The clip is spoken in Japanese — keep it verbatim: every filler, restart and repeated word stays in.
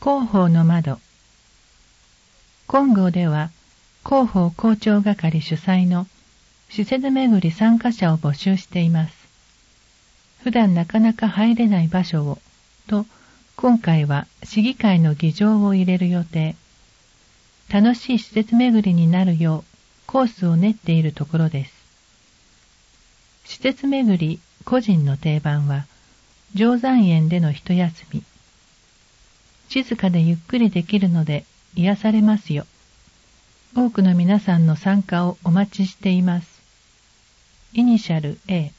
広報の窓。金剛では広報広聴係主催の施設巡り参加者を募集しています。普段なかなか入れない場所をと、今回は市議会の議場を入れる予定。楽しい施設巡りになるようコースを練っているところです。施設巡り個人の定番は定山園での一休み。静かでゆっくりできるので癒されますよ。多くの皆さんの参加をお待ちしています。イニシャル A。